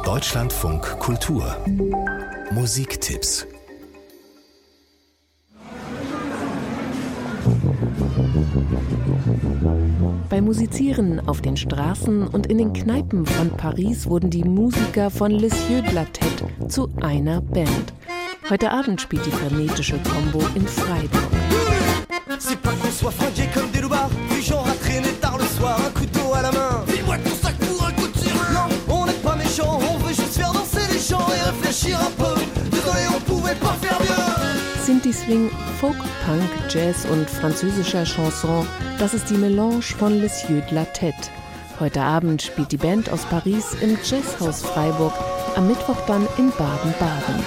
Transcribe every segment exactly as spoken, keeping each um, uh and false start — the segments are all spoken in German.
Deutschlandfunk Kultur Musiktipps. Beim Musizieren auf den Straßen und in den Kneipen von Paris wurden die Musiker von Les Yeux de la Tête zu einer Band. Heute Abend spielt die frenetische Combo in Freiburg. Sinti Swing, Folk, Punk, Jazz und französischer Chanson, das ist die Melange von Les Yeux de la Tête. Heute Abend spielt die Band aus Paris im Jazzhaus Freiburg, am Mittwoch dann in Baden-Baden.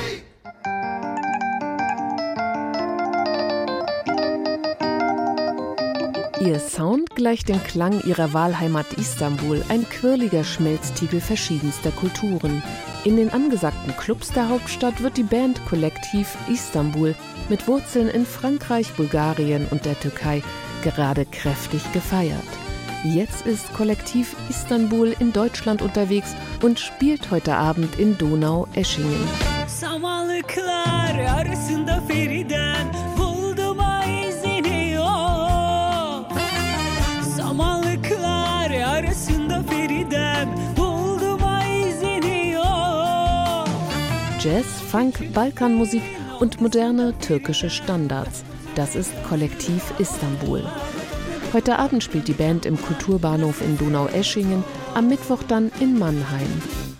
Ihr Sound gleicht dem Klang ihrer Wahlheimat Istanbul, ein quirliger Schmelztiegel verschiedenster Kulturen. In den angesagten Clubs der Hauptstadt wird die Band Kollektiv Istanbul mit Wurzeln in Frankreich, Bulgarien und der Türkei gerade kräftig gefeiert. Jetzt ist Kollektiv Istanbul in Deutschland unterwegs und spielt heute Abend in Donaueschingen. Samanlıklar arasında Feriden buldum izini yok. Samanlıklar arasında Feriden buldum izini yok. Jazz, Funk, Balkanmusik und moderne türkische Standards. Das ist Kollektiv Istanbul. Heute Abend spielt die Band im Kulturbahnhof in Donaueschingen, am Mittwoch dann in Mannheim.